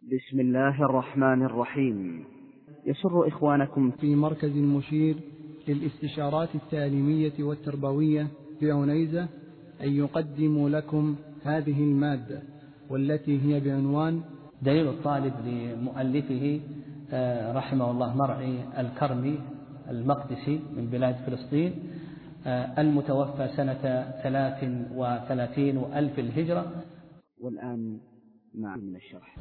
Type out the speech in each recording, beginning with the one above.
بسم الله الرحمن الرحيم. يسر إخوانكم في مركز المشير للاستشارات التعليمية والتربوية بعنيزة أن يقدموا لكم هذه المادة، والتي هي بعنوان دليل الطالب لمؤلفه رحمه الله مرعي الكرمي المقدسي من بلاد فلسطين، المتوفى سنة 33 وألف الهجرة. والآن من الشرح.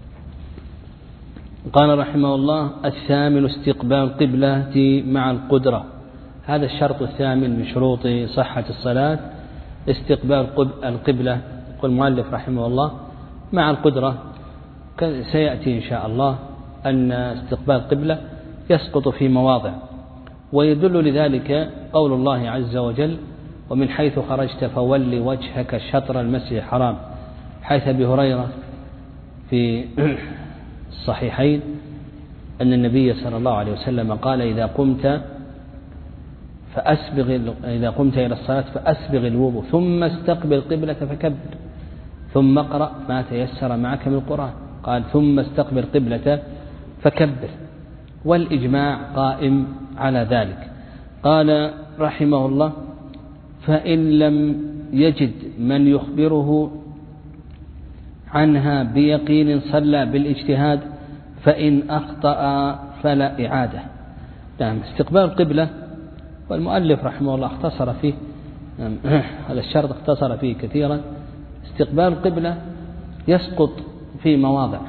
قال رحمه الله: الثامن استقبال القبلة مع القدرة. هذا الشرط الثامن من شروط صحة الصلاة، استقبال القبلة. يقول المؤلف رحمه الله مع القدرة. سيأتي إن شاء الله أن استقبال القبلة يسقط في مواضع، ويدل لذلك قول الله عز وجل: ومن حيث خرجت فول وجهك شطر المسجد الحرام. حيث أبي هريرة في الصحيحين أن النبي صلى الله عليه وسلم قال: إذا قمت إلى الصلاة فأسبغ الوضوء ثم استقبل القبلة فكبر ثم اقرأ ما تيسر معك من القرآن. قال: ثم استقبل القبلة فكبر. والإجماع قائم على ذلك. قال رحمه الله: فإن لم يجد من يخبره عنها بيقين صلى بالاجتهاد، فإن أخطأ فلا إعادة. استقبال القبلة، والمؤلف رحمه الله اختصر فيه هذا الشرط، اختصر فيه كثيرا. استقبال القبلة يسقط في مواضع،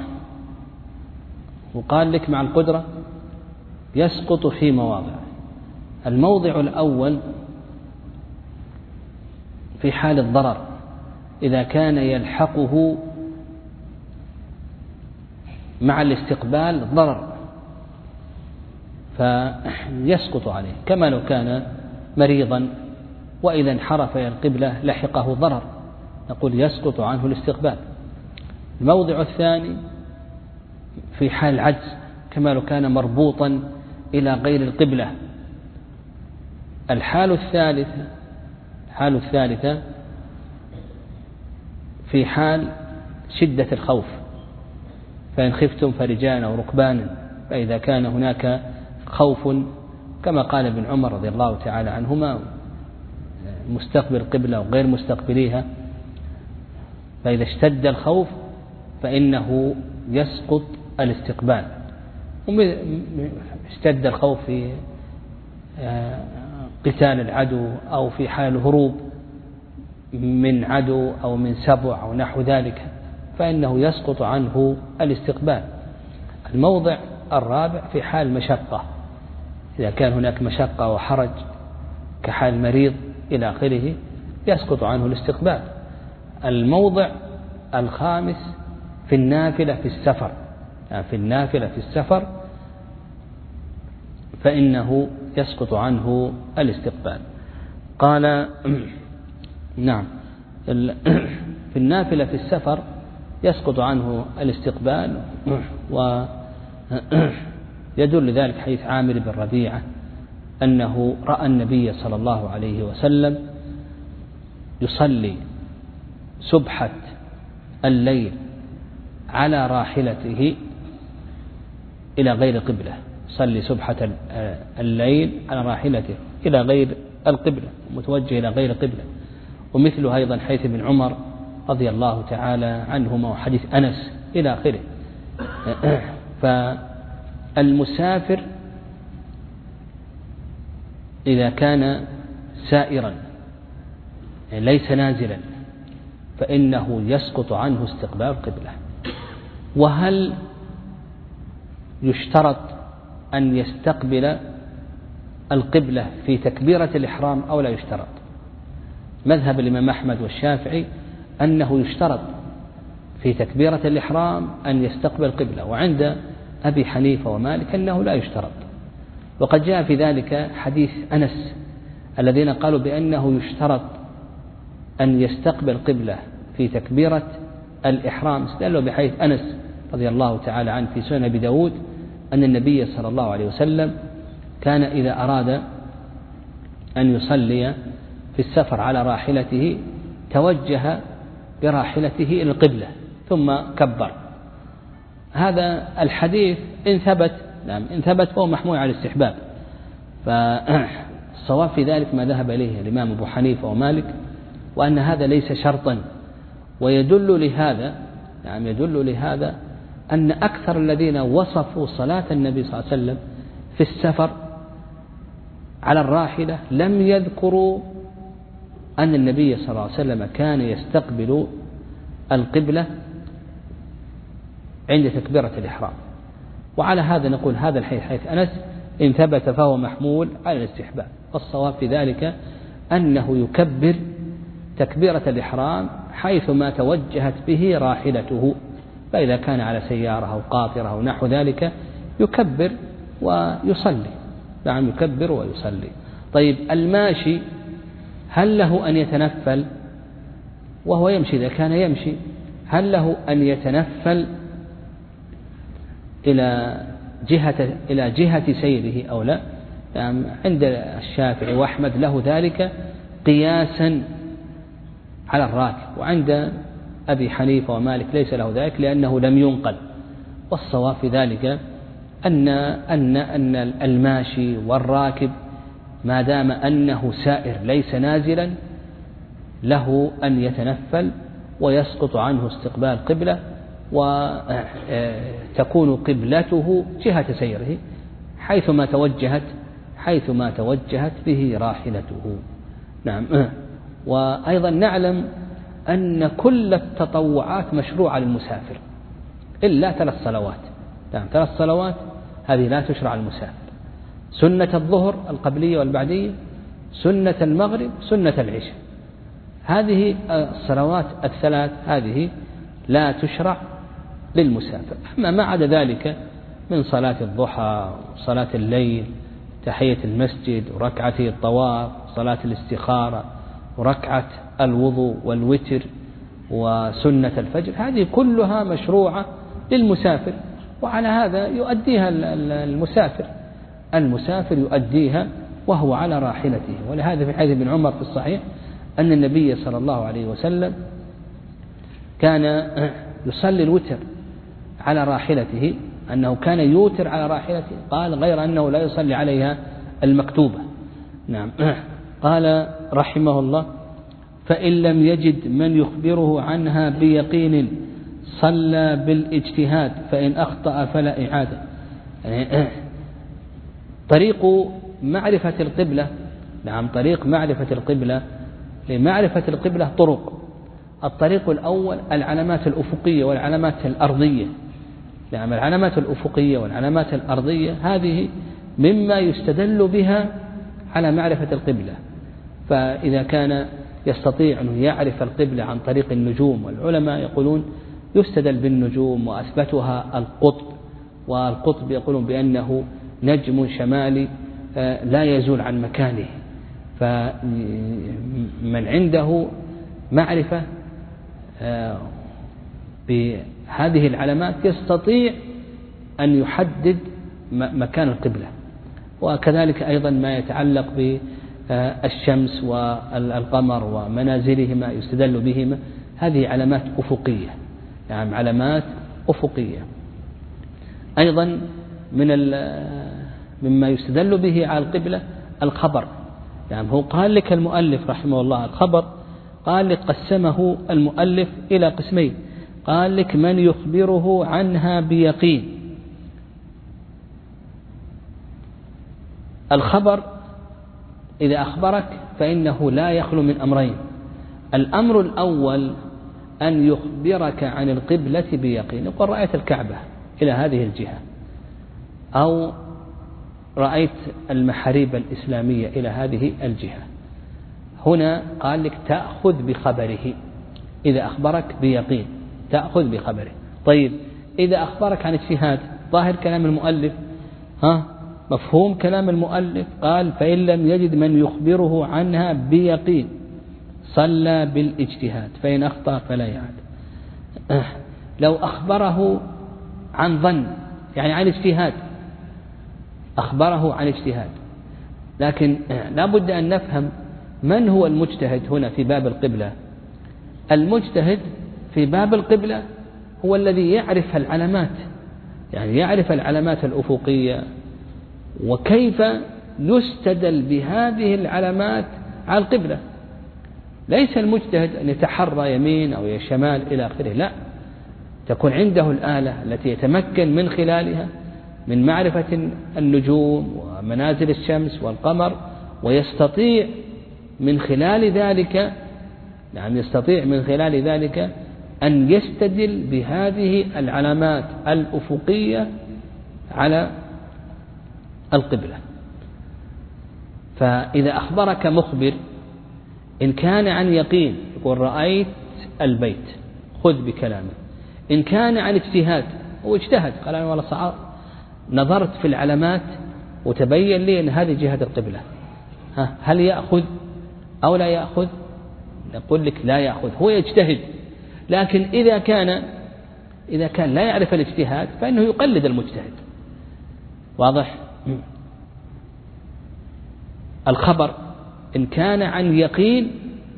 وقال لك مع القدرة يسقط في مواضع. الموضع الأول في حال الضرر، إذا كان يلحقه مع الاستقبال ضرر فيسقط عليه، كما لو كان مريضا وإذا انحرف إلى القبلة لحقه ضرر، نقول يسقط عنه الاستقبال. الموضع الثاني في حال العجز، كما لو كان مربوطا إلى غير القبلة. الحال الثالثة في حال شدة الخوف، فإن خفتم فرجالا أو ركبانا. فإذا كان هناك خوف كما قال ابن عمر رضي الله تعالى عنهما: مستقبل القبلة وغير مستقبليها، فإذا اشتد الخوف فإنه يسقط الاستقبال. اشتد الخوف في قتال العدو أو في حال الهروب من عدو أو من سبع أو نحو ذلك، فإنه يسقط عنه الاستقبال. الموضع الرابع في حال مشقة، إذا كان هناك مشقة وحرج كحال مريض إلى آخره يسقط عنه الاستقبال. الموضع الخامس في النافلة في السفر، في النافلة في السفر فإنه يسقط عنه الاستقبال. قال: نعم، في النافلة في السفر يسقط عنه الاستقبال، ويدل ذلك حديث عامر بن ربيعة أنه رأى النبي صلى الله عليه وسلم يصلي سبحة الليل على راحلته إلى غير قبلة، صلي سبحة الليل على راحلته إلى غير القبلة، متوجه إلى غير قبلة. ومثله أيضا حديث ابن عمر رضي الله تعالى عنهما وحديث أنس إلى آخره. فالمسافر إذا كان سائرا ليس نازلا فإنه يسقط عنه استقبال القبلة. وهل يشترط أن يستقبل القبلة في تكبيرة الإحرام أو لا يشترط؟ مذهب الإمام أحمد والشافعي أنه يشترط في تكبيرة الإحرام أن يستقبل القبلة، وعند أبي حنيفة ومالك أنه لا يشترط. وقد جاء في ذلك حديث أنس الذين قالوا بأنه يشترط أن يستقبل القبلة في تكبيرة الإحرام، استدلوا بحديث أنس رضي الله تعالى عنه في سنن أبي داود أن النبي صلى الله عليه وسلم كان إذا أراد أن يصلي في السفر على راحلته توجه براحلته إلى القبلة ثم كبر. هذا الحديث إن ثبت، نعم إن ثبت فهو محمول على الاستحباب، فالصواب في ذلك ما ذهب إليه الإمام أبو حنيفة ومالك، وأن هذا ليس شرطا. ويدل لهذا، نعم يدل لهذا أن أكثر الذين وصفوا صلاة النبي صلى الله عليه وسلم في السفر على الراحلة لم يذكروا أن النبي صلى الله عليه وسلم كان يستقبل القبلة عند تكبيرة الإحرام. وعلى هذا نقول هذا الحديث حيث أنس إن ثبت فهو محمول على الاستحباب، والصواب في ذلك أنه يكبر تكبيرة الإحرام حيثما توجهت به راحلته، فإذا كان على سيارة أو قاطرة أو نحو ذلك يكبر ويصلي، نعم يكبر ويصلي. طيب الماشي هل له أن يتنفل وهو يمشي؟ إذا كان يمشي هل له أن يتنفل إلى جهة سيره أو لا؟ نعم عند الشافعي وأحمد له ذلك قياسا على الراكب، وعند أبي حنيفة ومالك ليس له ذلك لأنه لم ينقل. والصواب في ذلك أن الماشي والراكب ما دام أنه سائر ليس نازلا له أن يتنفل ويسقط عنه استقبال قبلة، وتكون قبلته جهة سيره حيثما توجهت به راحلته. نعم. وأيضا نعلم أن كل التطوعات مشروعة للمسافر إلا 3 صلوات. نعم 3 صلوات هذه لا تشرع للمسافر: سنة الظهر القبلية والبعدية، سنة المغرب، سنة العشاء. هذه الصلوات ال3 هذه لا تشرع للمسافر. أما ما عدا ذلك من صلاة الضحى، صلاة الليل، تحية المسجد، وركعتي الطواف، صلاة الاستخارة، وركعة الوضوء والوتر، وسنة الفجر، هذه كلها مشروعة للمسافر، وعلى هذا يؤديها المسافر يؤديها وهو على راحلته. ولهذا في حديث ابن عمر في الصحيح أن النبي صلى الله عليه وسلم كان يصلي الوتر على راحلته، أنه كان يوتر على راحلته، قال غير أنه لا يصلي عليها المكتوبة. نعم. قال رحمه الله: فإن لم يجد من يخبره عنها بيقين صلى بالاجتهاد، فإن أخطأ فلا إعادة. طريق معرفة القبلة، نعم طريق معرفة القبلة، لمعرفة القبلة طرق. الطريق الأول العلامات الأفقية والعلامات الأرضية. نعم العلامات الأفقية والعلامات الأرضية هذه مما يستدل بها على معرفة القبلة. فإذا كان يستطيع أن يعرف القبلة عن طريق النجوم، والعلماء يقولون يستدل بالنجوم، وأثبتها القطب، والقطب يقولون بأنه نجم شمالي لا يزول عن مكانه. فمن عنده معرفة بهذه العلامات يستطيع أن يحدد مكان القبلة. وكذلك أيضا ما يتعلق بالشمس والقمر ومنازلهما يستدل بهما، هذه علامات أفقية. يعني علامات أفقية. أيضا مما يستدل به على القبلة الخبر. يعني هو قال لك المؤلف رحمه الله الخبر، قال لك قسمه المؤلف إلى قسمين، قال لك من يخبره عنها بيقين. الخبر إذا أخبرك فإنه لا يخلو من أمرين: الأمر الأول أن يخبرك عن القبلة بيقين، يقول رأيت الكعبة إلى هذه الجهة، أو رأيت المحاريب الإسلامية إلى هذه الجهة. هنا قال لك تأخذ بخبره، إذا أخبرك بيقين تأخذ بخبره. طيب إذا أخبرك عن اجتهاد، ظاهر كلام المؤلف، مفهوم كلام المؤلف، قال فإن لم يجد من يخبره عنها بيقين صلى بالاجتهاد، فإن أخطأ فلا يعاد. لو أخبره عن ظن، يعني عن اجتهاد، أخبره عن اجتهاد، لكن لا بد أن نفهم من هو المجتهد هنا في باب القبلة. المجتهد في باب القبلة هو الذي يعرف العلامات يعني يعرف العلامات الأفقية وكيف يستدل بهذه العلامات على القبلة. ليس المجتهد أن يتحرى يمين أو شمال إلى آخره، لا، تكون عنده الآلة التي يتمكن من خلالها من معرفة النجوم ومنازل الشمس والقمر، ويستطيع من خلال ذلك أن يستدل بهذه العلامات الأفقية على القبلة. فإذا أخبرك مخبر إن كان عن يقين يقول رأيت البيت خذ بكلامه، إن كان عن اجتهاد هو اجتهد قال أنا والله نظرت في العلامات وتبين لي أن هذه جهة القبلة، هل يأخذ أو لا يأخذ؟ نقول لك لا يأخذ، هو يجتهد. لكن إذا كان لا يعرف الاجتهاد فإنه يقلد المجتهد. واضح؟ الخبر إن كان عن يقين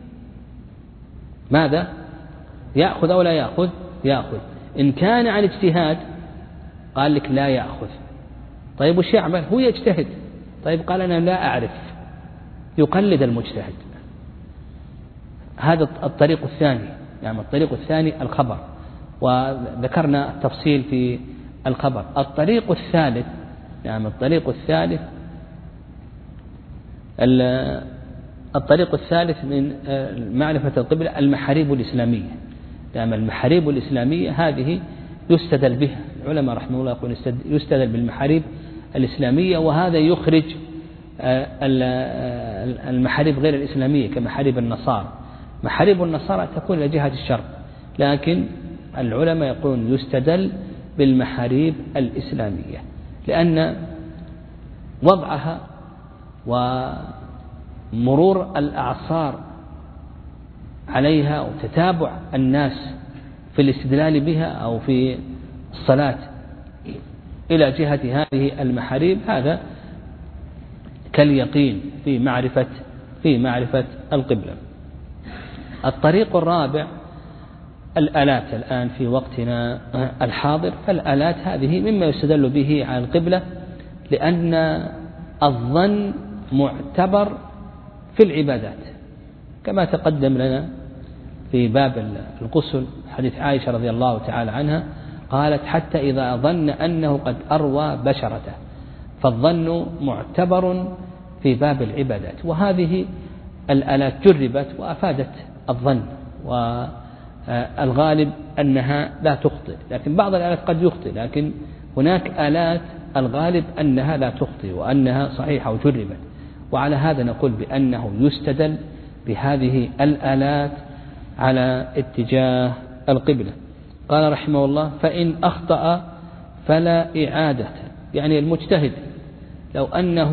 ماذا؟ يأخذ أو لا يأخذ؟ يأخذ. إن كان عن اجتهاد قال لك لا يأخذ. طيب وش يعمل؟ هو يجتهد. طيب قال أنا لا أعرف، يقلد المجتهد. هذا الطريق الثاني، يعني الطريق الثاني الخبر، وذكرنا التفصيل في الخبر. الطريق الثالث من معرفة القبلة المحاريب الإسلامية. يعني المحاريب الإسلامية هذه يستدل بها، العلماء رحمه الله يقول يستدل بالمحاريب الإسلامية، وهذا يخرج المحاريب غير الإسلامية كمحاريب النصارى. محاريب النصارى تكون إلى جهة الشرق، لكن العلماء يقولون يستدل بالمحاريب الإسلامية، لأن وضعها ومرور الأعصار عليها وتتابع الناس في الاستدلال بها أو في الصلاة إلى جهة هذه المحاريب هذا كاليقين في معرفة القبلة. الطريق الرابع الآلات. الآن في وقتنا الحاضر فالآلات هذه مما يستدل به على القبلة، لأن الظن معتبر في العبادات كما تقدم لنا في باب الغسل، حديث عائشة رضي الله تعالى عنها قالت حتى إذا ظن أنه قد أروى بشرته، فالظن معتبر في باب العبادات. وهذه الآلات جربت وأفادت الظن، والغالب أنها لا تخطئ، لكن بعض الآلات قد يخطئ، لكن هناك آلات الغالب أنها لا تخطئ وأنها صحيحة وجربت. وعلى هذا نقول بأنه يستدل بهذه الآلات على اتجاه القبلة. قال رحمه الله فإن أخطأ فلا إعادة. يعني المجتهد لو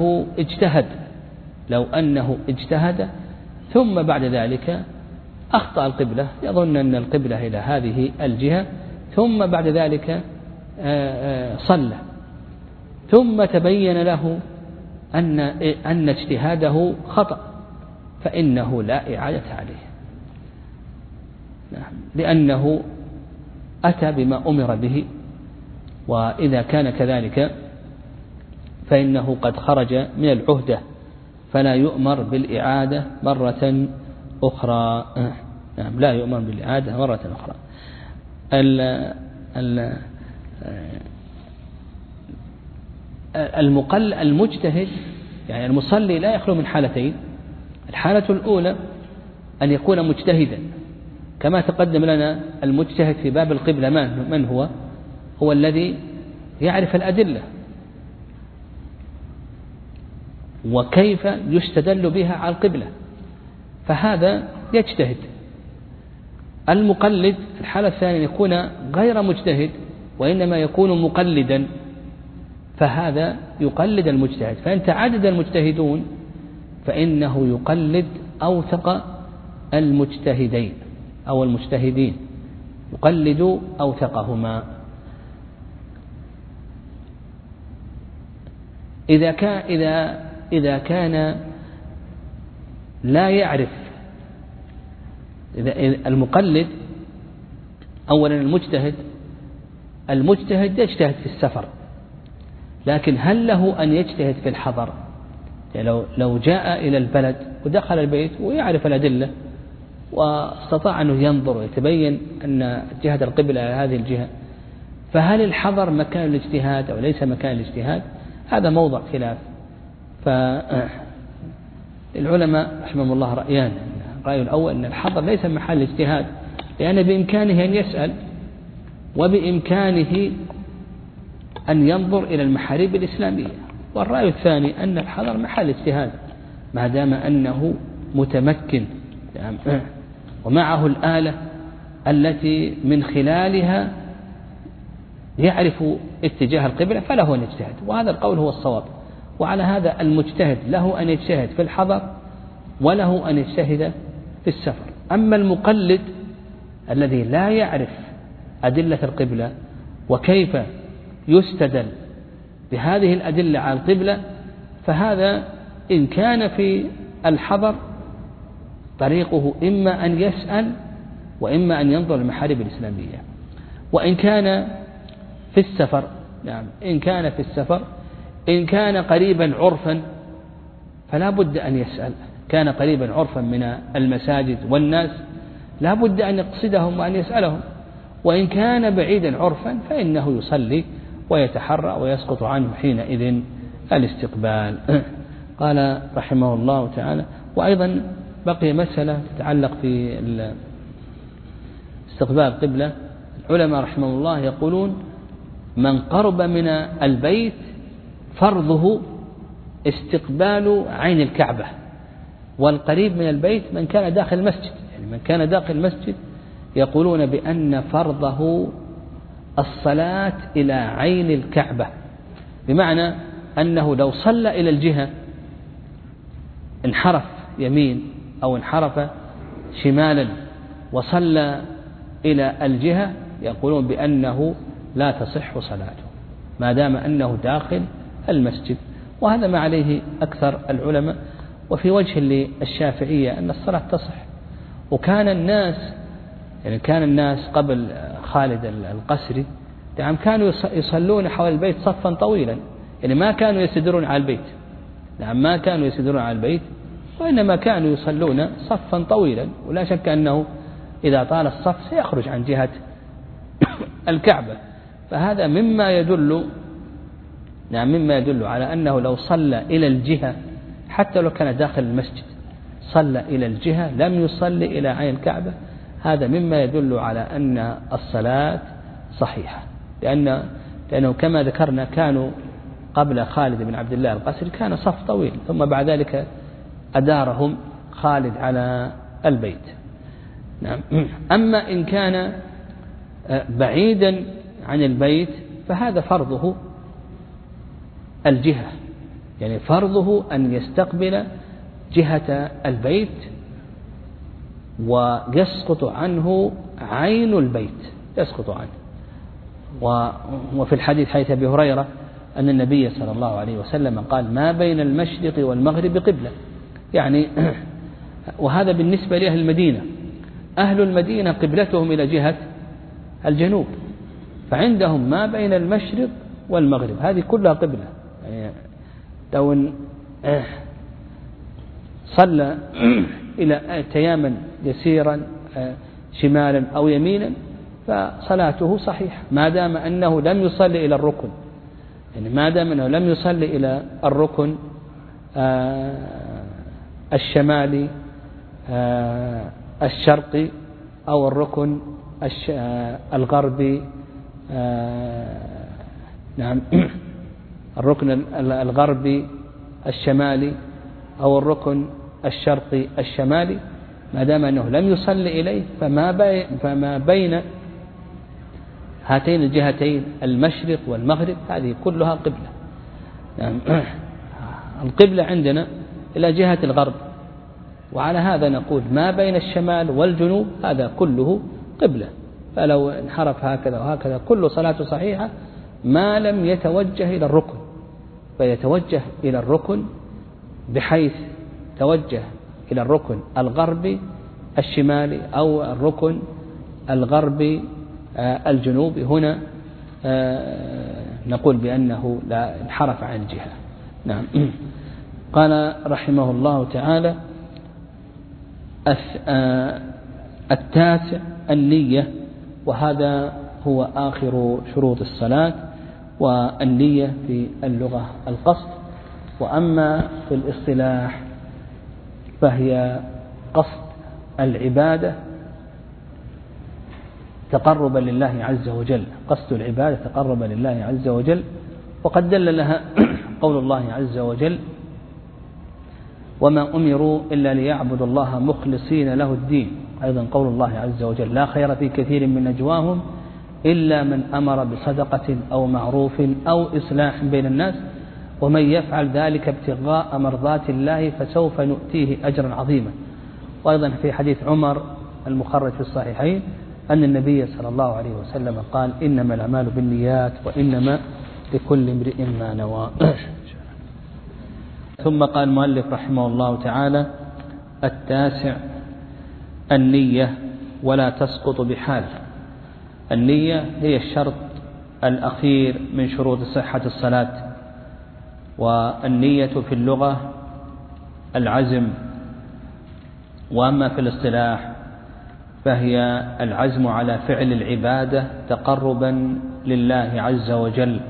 أنه اجتهد ثم بعد ذلك أخطأ القبلة، يظن أن القبلة إلى هذه الجهة، ثم بعد ذلك صلى، ثم تبين له أن اجتهاده خطأ، فإنه لا إعادة عليه، لأنه أتى بما أمر به. وإذا كان كذلك فإنه قد خرج من العهدة، فلا يؤمر بالإعادة مرة أخرى. لا يؤمر بالإعادة مرة أخرى. المجتهد يعني المصلي لا يخلو من حالتين. الحالة الأولى أن يكون مجتهدا كما تقدم لنا. المجتهد في باب القبلة من هو؟ هو الذي يعرف الأدلة وكيف يستدل بها على القبلة، فهذا يجتهد. المقلد الحالة الثانية يكون غير مجتهد وإنما يكون مقلدا، فهذا يقلد المجتهد. فإن تعدد المجتهدون فإنه يقلد أوثق المجتهدين أو المجتهدين، يقلد أوثقهما. إذا كان لا يعرف، إذا المقلد أولا المجتهد المجتهد يجتهد في السفر، لكن هل له أن يجتهد في الحضر؟ يعني لو جاء إلى البلد ودخل البيت ويعرف الأدلة واستطاع أنه ينظر ويتبين أن جهة القبلة على هذه الجهة، فهل الحضر مكان الاجتهاد أو ليس مكان الاجتهاد؟ هذا موضع خلاف. فالعلماء رحمهم الله رأيان. الرأي الأول أن الحضر ليس محل اجتهاد، لأن بإمكانه أن يسأل وبإمكانه أن ينظر إلى المحاريب الإسلامية. والرأي الثاني أن الحضر محل اجتهاد ما دام أنه متمكن ومعه الآلة التي من خلالها يعرف اتجاه القبلة، فله أن يجتهد، وهذا القول هو الصواب. وعلى هذا المجتهد له أن يجتهد في الحضر وله أن يجتهد في السفر. أما المقلد الذي لا يعرف أدلة القبلة وكيف يستدل بهذه الأدلة على القبلة، فهذا إن كان في الحضر طريقه إما أن يسأل وإما أن ينظر المحارب الإسلامية. وإن كان في السفر، نعم، إن كان في السفر إن كان قريبا عرفا فلا بد أن يسأل. كان قريبا عرفا من المساجد والناس لا بد أن يقصدهم وأن يسألهم. وإن كان بعيدا عرفا فإنه يصلي ويتحرى ويسقط عنه حينئذ الاستقبال. قال رحمه الله تعالى: وأيضا بقي مسألة تتعلق في استقبال القبلة. العلماء رحمه الله يقولون: من قرب من البيت فرضه استقبال عين الكعبة، والقريب من البيت من كان داخل المسجد. يعني من كان داخل المسجد يقولون بأن فرضه الصلاة إلى عين الكعبة، بمعنى أنه لو صلى إلى الجهة انحرف يمين أو انحرف شمالا وصلى إلى الجهة، يقولون بأنه لا تصح صلاته ما دام أنه داخل المسجد. وهذا ما عليه أكثر العلماء. وفي وجه للشافعية أن الصلاة تصح. وكان الناس قبل خالد القسري يعني كانوا يصلون حول البيت صفا طويلا، يعني ما كانوا يسدرون على البيت، نعم ما كانوا يسدرون على البيت، وإنما كانوا يصلون صفا طويلا. ولا شك أنه إذا طال الصف سيخرج عن جهة الكعبة. فهذا مما يدل على أنه لو صلى إلى الجهة حتى لو كان داخل المسجد صلى إلى الجهة لم يصلي إلى عين الكعبة، هذا مما يدل على أن الصلاة صحيحة. لأنه كما ذكرنا كانوا قبل خالد بن عبد الله القسري كان صف طويل، ثم بعد ذلك أدارهم خالد على البيت. نعم. أما إن كان بعيدا عن البيت فهذا فرضه الجهة، يعني فرضه أن يستقبل جهة البيت ويسقط عنه عين البيت، يسقط عنه. وفي الحديث حديث أبي هريرة أن النبي صلى الله عليه وسلم قال: ما بين المشرق والمغرب قبلة، يعني وهذا بالنسبة لأهل المدينة. أهل المدينة قبلتهم إلى جهة الجنوب، فعندهم ما بين المشرق والمغرب هذه كلها قبلة. يعني لو صلى إلى تياما يسيرا شمالا أو يمينا فصلاته صحيحة ما دام أنه لم يصلي إلى الركن، يعني ما دام أنه لم يصلي إلى الركن الشمالي الشرقي أو الركن الغربي، نعم الركن الغربي الشمالي أو الركن الشرقي الشمالي، ما دام أنه لم يصلي إليه فما بين هاتين الجهتين المشرق والمغرب هذه كلها قبلة. نعم. القبلة عندنا إلى جهة الغرب، وعلى هذا نقول ما بين الشمال والجنوب هذا كله قبلة. فلو انحرف هكذا وهكذا كل صلاة صحيحة ما لم يتوجه إلى الركن، فيتوجه إلى الركن بحيث توجه إلى الركن الغربي الشمالي أو الركن الغربي الجنوبي، هنا نقول بأنه لا انحرف عن الجهة. نعم. قال رحمه الله تعالى: التاسع النية، وهذا هو آخر شروط الصلاة. والنية في اللغة القصد، وأما في الاصطلاح فهي قصد العبادة تقربا لله عز وجل، قصد العبادة تقربا لله عز وجل. وقد دل لها قول الله عز وجل: وما أمروا إلا ليعبدوا الله مخلصين له الدين. أيضا قول الله عز وجل: لا خير في كثير من نجواهم إلا من أمر بصدقة أو معروف أو إصلاح بين الناس ومن يفعل ذلك ابتغاء مرضات الله فسوف نؤتيه أجرا عظيما. وأيضا في حديث عمر المخرج في الصحيحين أن النبي صلى الله عليه وسلم قال: إنما الأعمال بالنيات وإنما لكل امرئ ما نوى. ثم قال المؤلف رحمه الله تعالى: التاسع النية ولا تسقط بحال. النية هي الشرط الأخير من شروط صحة الصلاة. والنية في اللغة العزم، وأما في الاصطلاح فهي العزم على فعل العبادة تقربا لله عز وجل.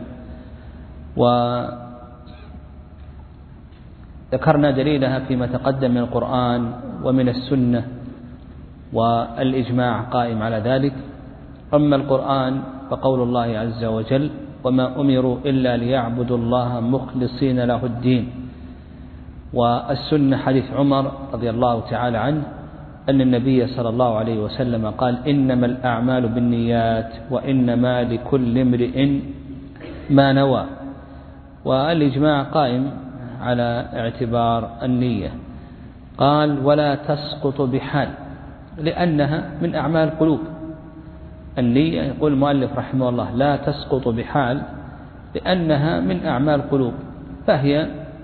وذكرنا دليلها فيما تقدم من القرآن ومن السنة، والإجماع قائم على ذلك. أما القرآن فقول الله عز وجل: وما أمروا إلا ليعبدوا الله مخلصين له الدين. والسنة حديث عمر رضي الله تعالى عنه أن النبي صلى الله عليه وسلم قال: إنما الأعمال بالنيات وإنما لكل امرئ ما نوى. والإجماع قائم على اعتبار النية. قال: ولا تسقط بحال، لأنها من أعمال القلوب. النية يقول المؤلف رحمه الله لا تسقط بحال لأنها من أعمال القلوب، فهي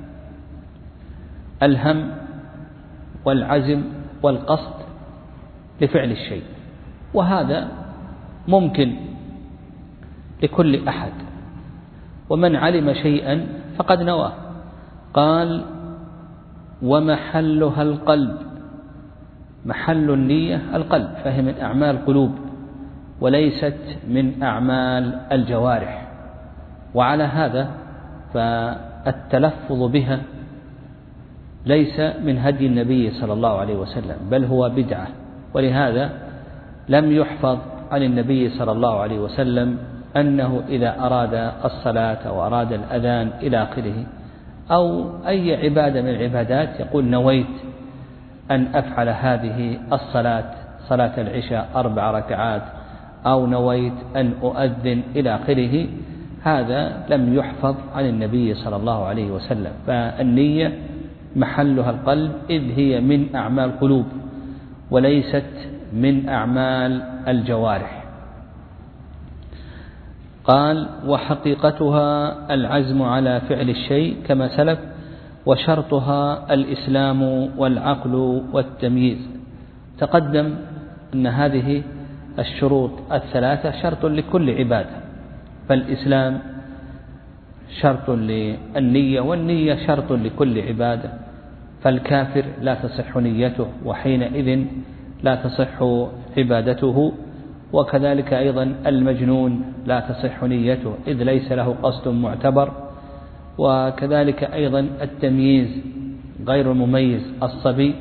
الهم والعزم والقصد لفعل الشيء، وهذا ممكن لكل أحد، ومن علم شيئا فقد نواه. قال: ومحلها القلب. محل النية القلب، فهي من أعمال القلوب وليست من أعمال الجوارح. وعلى هذا فالتلفظ بها ليس من هدي النبي صلى الله عليه وسلم، بل هو بدعة. ولهذا لم يحفظ عن النبي صلى الله عليه وسلم أنه إذا أراد الصلاة أو أراد الأذان إلى آخره أو أي عبادة من العبادات يقول: نويت أن أفعل هذه الصلاة، صلاة العشاء 4 ركعات، أو نويت أن أؤذن إلى آخره. هذا لم يحفظ عن النبي صلى الله عليه وسلم. فالنية محلها القلب، إذ هي من أعمال القلوب وليست من أعمال الجوارح. قال: وحقيقتها العزم على فعل الشيء كما سلف، وشرطها الإسلام والعقل والتمييز. تقدم أن هذه الشروط الثلاثة شرط لكل عبادة، فالإسلام شرط للنية، والنية شرط لكل عبادة. فالكافر لا تصح نيته، وحينئذ لا تصح عبادته. وكذلك أيضا المجنون لا تصح نيته، إذ ليس له قصد معتبر. وكذلك أيضا التمييز غير المميز، الصبي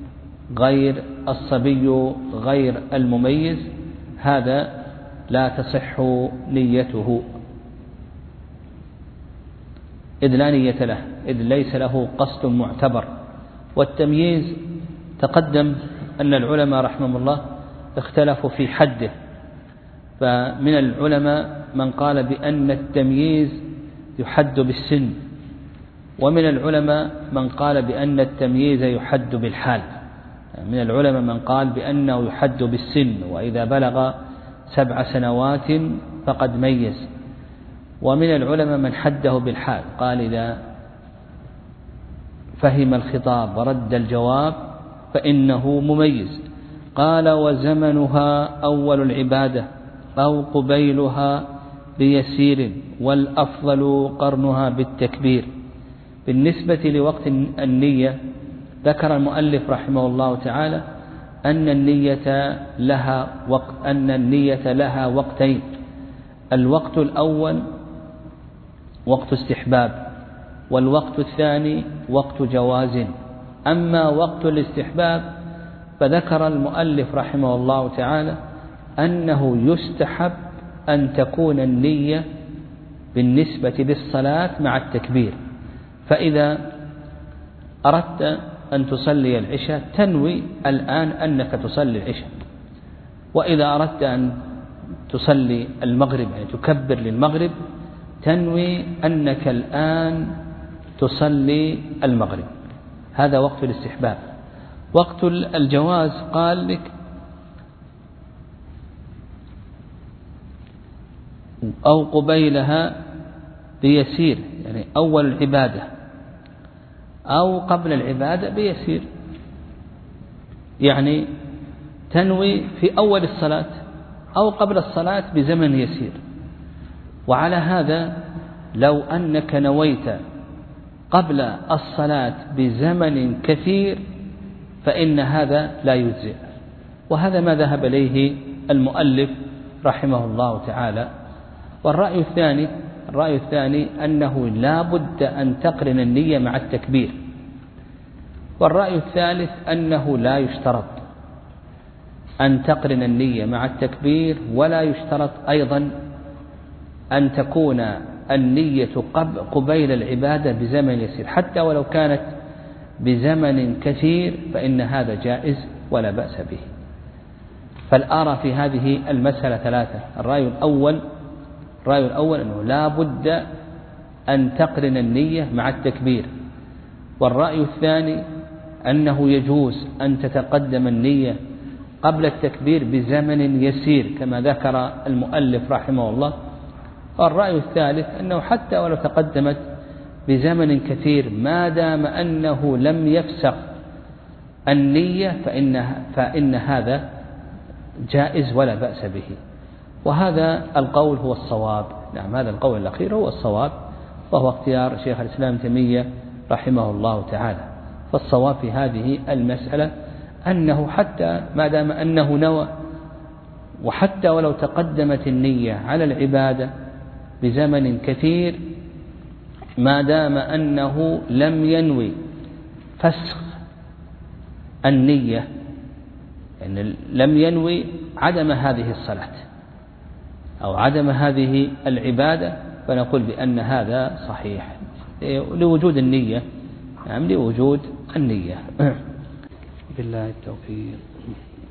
غير المميز، هذا لا تصح نيته، إذ لا نية له، إذ ليس له قصد معتبر. والتمييز تقدم أن العلماء رحمهم الله اختلفوا في حده، فمن العلماء من قال بأن التمييز يحد بالسن، ومن العلماء من قال بأن التمييز يحد بالحال. من العلماء من قال بأنه يحد بالسن، وإذا بلغ 7 سنوات فقد ميز. ومن العلماء من حده بالحال، قال إذا فهم الخطاب ورد الجواب فإنه مميز. قال: وزمنها أول العبادة أو قبيلها بيسير والأفضل قرنها بالتكبير. بالنسبة لوقت النية ذكر المؤلف رحمه الله تعالى أن النية لها وقتين. الوقت الأول وقت استحباب، والوقت الثاني وقت جواز. أما وقت الاستحباب فذكر المؤلف رحمه الله تعالى أنه يستحب أن تكون النية بالنسبة للصلاة مع التكبير. فإذا أردت أن تصلي العشاء تنوي الآن أنك تصلي العشاء، وإذا أردت أن تصلي المغرب يعني تكبر للمغرب تنوي أنك الآن تصلي المغرب. هذا وقت الاستحباب. وقت الجواز قال لك أو قبيلها بيسير، يعني أول العبادة أو قبل العبادة بيسير، يعني تنوي في أول الصلاة أو قبل الصلاة بزمن يسير. وعلى هذا لو أنك نويت قبل الصلاة بزمن كثير فإن هذا لا يجزئ، وهذا ما ذهب إليه المؤلف رحمه الله تعالى. والرأي الثاني أنه لا بد أن تقرن النية مع التكبير. والرأي الثالث أنه لا يشترط أن تقرن النية مع التكبير، ولا يشترط أيضا أن تكون النية قبيل العبادة بزمن يسير، حتى ولو كانت بزمن كثير فإن هذا جائز ولا بأس به. فالآراء في هذه المسألة ثلاثة. الرأي الأول أنه لا بد أن تقرن النية مع التكبير. والرأي الثاني أنه يجوز أن تتقدم النية قبل التكبير بزمن يسير كما ذكر المؤلف رحمه الله. والرأي الثالث أنه حتى ولو تقدمت بزمن كثير ما دام أنه لم يفسق النية فإن هذا جائز ولا بأس به. وهذا القول هو الصواب. نعم، هذا القول الأخير هو الصواب، وهو اختيار شيخ الإسلام ابن تيمية رحمه الله تعالى. فالصواب في هذه المسألة أنه حتى ما دام أنه نوى، وحتى ولو تقدمت النية على العبادة بزمن كثير، ما دام أنه لم ينوي فسخ النية، يعني لم ينوي عدم هذه الصلاة أو عدم هذه العبادة، فنقول بأن هذا صحيح لوجود النية. نعم، لوجود النية. بالله التوفيق.